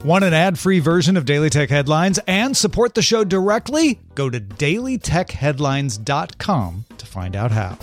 Want an ad-free version of Daily Tech Headlines and support the show directly? Go to dailytechheadlines.com to find out how.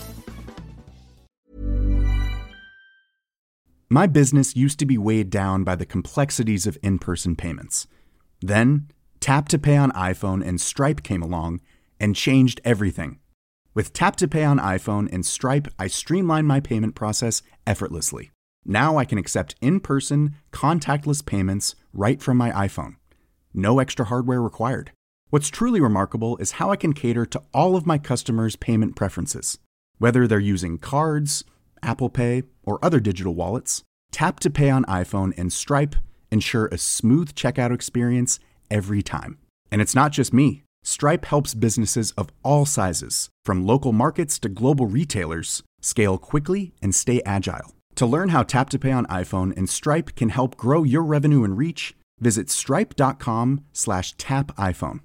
My business used to be weighed down by the complexities of in-person payments. Then, Tap to Pay on iPhone and Stripe came along and changed everything. With Tap to Pay on iPhone and Stripe, I streamlined my payment process effortlessly. Now I can accept in-person, contactless payments right from my iPhone. No extra hardware required. What's truly remarkable is how I can cater to all of my customers' payment preferences. Whether they're using cards, Apple Pay, or other digital wallets, Tap to Pay on iPhone and Stripe ensure a smooth checkout experience every time. And it's not just me. Stripe helps businesses of all sizes, from local markets to global retailers, scale quickly and stay agile. To learn how Tap to Pay on iPhone and Stripe can help grow your revenue and reach, visit stripe.com/tapiphone.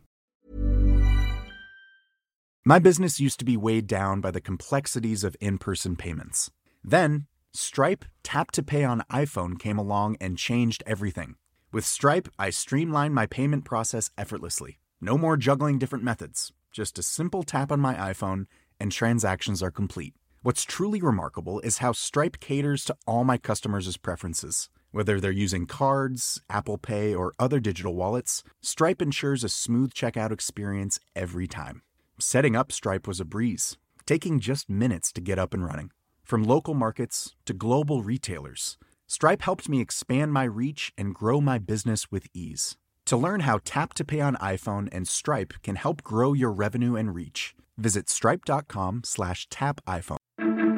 My business used to be weighed down by the complexities of in-person payments. Then, Stripe Tap to Pay on iPhone came along and changed everything. With Stripe, I streamlined my payment process effortlessly. No more juggling different methods. Just a simple tap on my iPhone and transactions are complete. What's truly remarkable is how Stripe caters to all my customers' preferences. Whether they're using cards, Apple Pay, or other digital wallets, Stripe ensures a smooth checkout experience every time. Setting up Stripe was a breeze, taking just minutes to get up and running. From local markets to global retailers, Stripe helped me expand my reach and grow my business with ease. To learn how Tap to Pay on iPhone and Stripe can help grow your revenue and reach, visit stripe.com/tapiphone.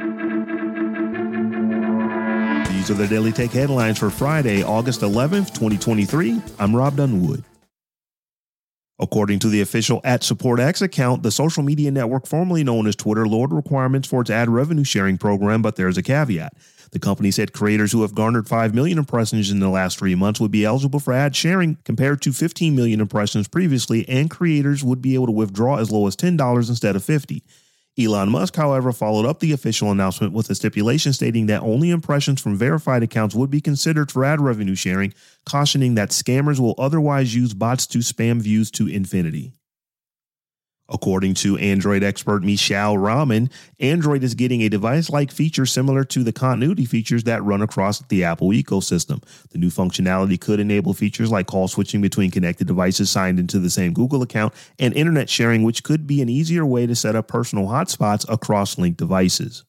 These are the Daily Tech Headlines for Friday, August 11th, 2023. I'm Rob Dunwood. According to the official @SupportX account, the social media network formerly known as Twitter lowered requirements for its ad revenue sharing program, but there's a caveat. The company said creators who have garnered 5 million impressions in the last 3 months would be eligible for ad sharing compared to 15 million impressions previously, and creators would be able to withdraw as low as $10 instead of $50. Elon Musk, however, followed up the official announcement with a stipulation stating that only impressions from verified accounts would be considered for ad revenue sharing, cautioning that scammers will otherwise use bots to spam views to infinity. According to Android expert Michal Rahman, Android is getting a device-like feature similar to the continuity features that run across the Apple ecosystem. The new functionality could enable features like call switching between connected devices signed into the same Google account and internet sharing, which could be an easier way to set up personal hotspots across linked devices.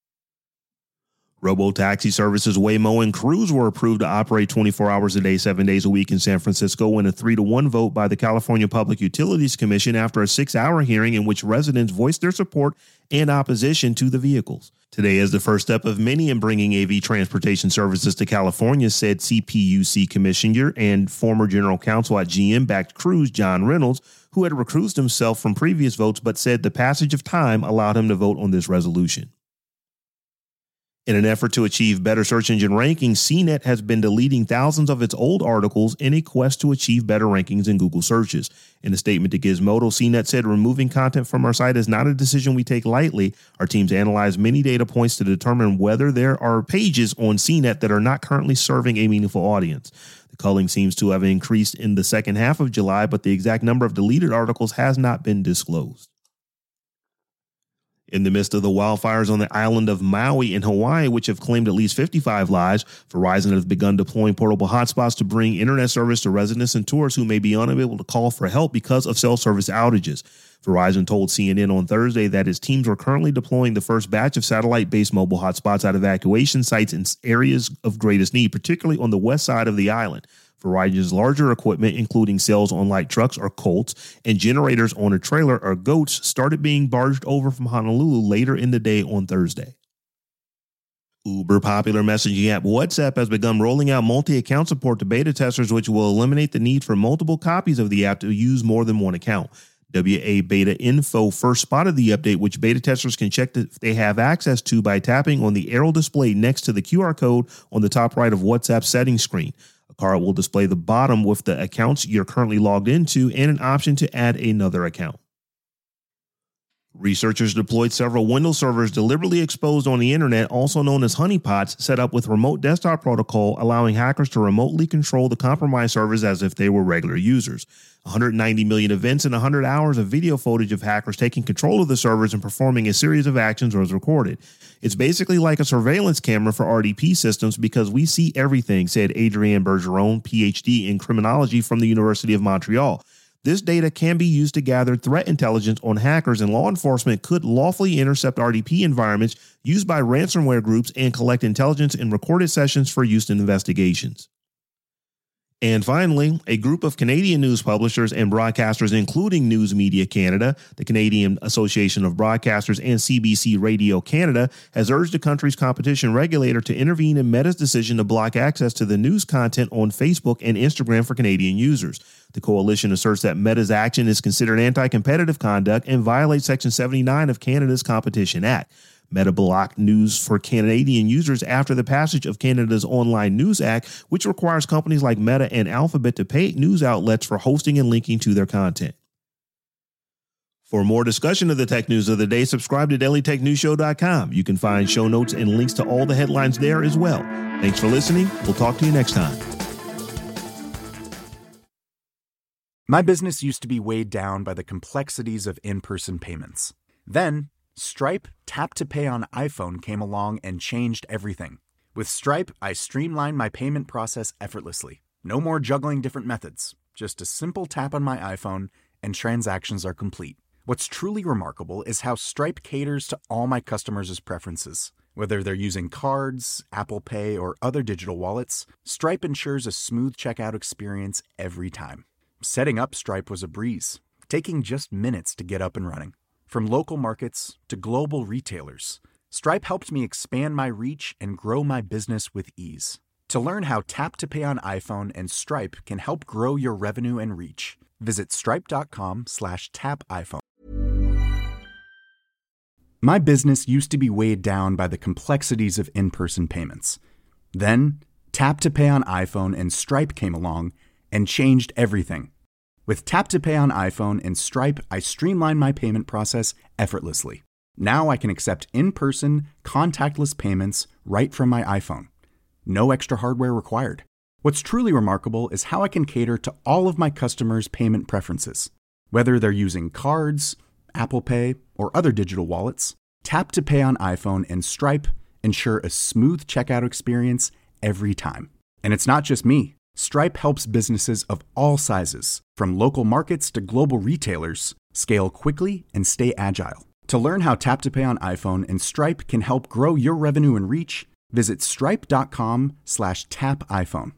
Robo-taxi services Waymo and Cruise were approved to operate 24 hours a day, 7 days a week in San Francisco in a 3-1 vote by the California Public Utilities Commission after a 6-hour hearing in which residents voiced their support and opposition to the vehicles. Today is the first step of many in bringing AV transportation services to California, said CPUC Commissioner and former General Counsel at GM-backed Cruise, John Reynolds, who had recused himself from previous votes but said the passage of time allowed him to vote on this resolution. In an effort to achieve better search engine rankings, CNET has been deleting thousands of its old articles in a quest to achieve better rankings in Google searches. In a statement to Gizmodo, CNET said removing content from our site is not a decision we take lightly. Our teams analyze many data points to determine whether there are pages on CNET that are not currently serving a meaningful audience. The culling seems to have increased in the second half of July, but the exact number of deleted articles has not been disclosed. In the midst of the wildfires on the island of Maui in Hawaii, which have claimed at least 55 lives, Verizon has begun deploying portable hotspots to bring internet service to residents and tourists who may be unable to call for help because of cell service outages. Verizon told CNN on Thursday that its teams are currently deploying the first batch of satellite-based mobile hotspots at evacuation sites in areas of greatest need, particularly on the west side of the island. Verizon's larger equipment, including cells on light trucks or Colts and generators on a trailer or Goats, started being barged over from Honolulu later in the day on Thursday. Uber popular messaging app WhatsApp has begun rolling out multi-account support to beta testers, which will eliminate the need for multiple copies of the app to use more than one account. WA Beta Info first spotted the update, which beta testers can check if they have access to by tapping on the arrow display next to the QR code on the top right of WhatsApp's settings screen. A card will display the bottom with the accounts you're currently logged into and an option to add another account. Researchers deployed several Windows servers deliberately exposed on the internet, also known as honeypots, set up with remote desktop protocol, allowing hackers to remotely control the compromised servers as if they were regular users. 190 million events and 100 hours of video footage of hackers taking control of the servers and performing a series of actions was recorded. It's basically like a surveillance camera for RDP systems because we see everything, said Adrienne Bergeron, PhD in criminology from the University of Montreal. This data can be used to gather threat intelligence on hackers, and law enforcement could lawfully intercept RDP environments used by ransomware groups and collect intelligence in recorded sessions for use in investigations. And finally, a group of Canadian news publishers and broadcasters, including News Media Canada, the Canadian Association of Broadcasters, and CBC Radio Canada, has urged the country's competition regulator to intervene in Meta's decision to block access to the news content on Facebook and Instagram for Canadian users. The coalition asserts that Meta's action is considered anti-competitive conduct and violates Section 79 of Canada's Competition Act. Meta blocked news for Canadian users after the passage of Canada's Online News Act, which requires companies like Meta and Alphabet to pay news outlets for hosting and linking to their content. For more discussion of the tech news of the day, subscribe to dailytechnewsshow.com. You can find show notes and links to all the headlines there as well. Thanks for listening. We'll talk to you next time. My business used to be weighed down by the complexities of in-person payments. Then, Stripe Tap to Pay on iPhone came along and changed everything. With Stripe, I streamlined my payment process effortlessly. No more juggling different methods. Just a simple tap on my iPhone and transactions are complete. What's truly remarkable is how Stripe caters to all my customers' preferences. Whether they're using cards, Apple Pay, or other digital wallets, Stripe ensures a smooth checkout experience every time. Setting up Stripe was a breeze, taking just minutes to get up and running. From local markets to global retailers, Stripe helped me expand my reach and grow my business with ease. To learn how Tap to Pay on iPhone and Stripe can help grow your revenue and reach, visit stripe.com/tapiphone. My business used to be weighed down by the complexities of in-person payments. Then, Tap to Pay on iPhone and Stripe came along and changed everything. With Tap to Pay on iPhone and Stripe, I streamlined my payment process effortlessly. Now I can accept in-person, contactless payments right from my iPhone. No extra hardware required. What's truly remarkable is how I can cater to all of my customers' payment preferences. Whether they're using cards, Apple Pay, or other digital wallets, Tap to Pay on iPhone and Stripe ensure a smooth checkout experience every time. And it's not just me. Stripe helps businesses of all sizes, from local markets to global retailers, scale quickly and stay agile. To learn how Tap to Pay on iPhone and Stripe can help grow your revenue and reach, visit stripe.com/tapiphone.